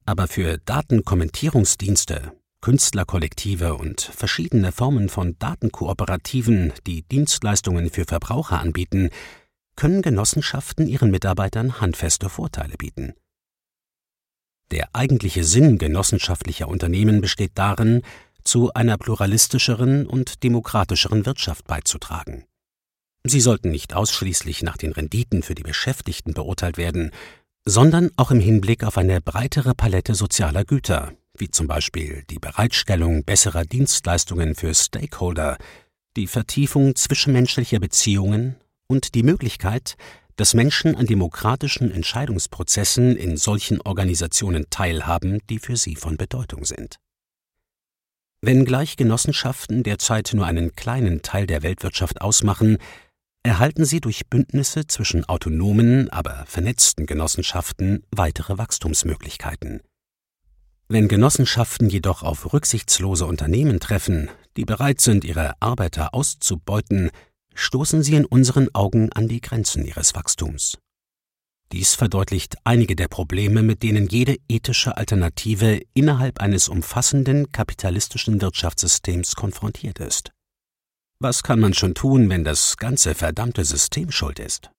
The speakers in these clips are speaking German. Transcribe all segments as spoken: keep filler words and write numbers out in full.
Aber für Datenkommentierungsdienste, Künstlerkollektive und verschiedene Formen von Datenkooperativen, die Dienstleistungen für Verbraucher anbieten, können Genossenschaften ihren Mitarbeitern handfeste Vorteile bieten. Der eigentliche Sinn genossenschaftlicher Unternehmen besteht darin, zu einer pluralistischeren und demokratischeren Wirtschaft beizutragen. Sie sollten nicht ausschließlich nach den Renditen für die Beschäftigten beurteilt werden, sondern auch im Hinblick auf eine breitere Palette sozialer Güter, wie zum Beispiel die Bereitstellung besserer Dienstleistungen für Stakeholder, die Vertiefung zwischenmenschlicher Beziehungen und die Möglichkeit, dass Menschen an demokratischen Entscheidungsprozessen in solchen Organisationen teilhaben, die für sie von Bedeutung sind. Wenngleich Genossenschaften derzeit nur einen kleinen Teil der Weltwirtschaft ausmachen, erhalten sie durch Bündnisse zwischen autonomen, aber vernetzten Genossenschaften weitere Wachstumsmöglichkeiten. Wenn Genossenschaften jedoch auf rücksichtslose Unternehmen treffen, die bereit sind, ihre Arbeiter auszubeuten, stoßen sie in unseren Augen an die Grenzen ihres Wachstums. Dies verdeutlicht einige der Probleme, mit denen jede ethische Alternative innerhalb eines umfassenden kapitalistischen Wirtschaftssystems konfrontiert ist. Was kann man schon tun, wenn das ganze verdammte System schuld ist?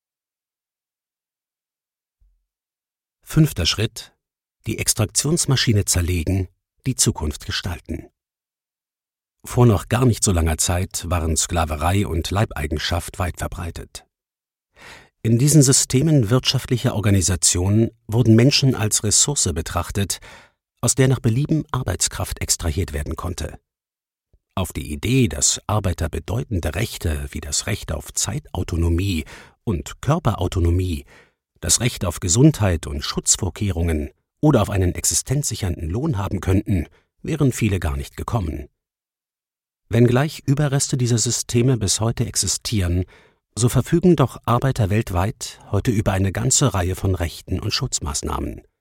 Fünfter Schritt: Die Extraktionsmaschine zerlegen, die Zukunft gestalten. Vor noch gar nicht so langer Zeit waren Sklaverei und Leibeigenschaft weit verbreitet. In diesen Systemen wirtschaftlicher Organisation wurden Menschen als Ressource betrachtet, aus der nach Belieben Arbeitskraft extrahiert werden konnte. Auf die Idee, dass Arbeiter bedeutende Rechte wie das Recht auf Zeitautonomie und Körperautonomie, das Recht auf Gesundheit und Schutzvorkehrungen oder auf einen existenzsichernden Lohn haben könnten, wären viele gar nicht gekommen. Wenngleich Überreste dieser Systeme bis heute existieren, so verfügen doch Arbeiter weltweit heute über eine ganze Reihe von Rechten und Schutzmaßnahmen.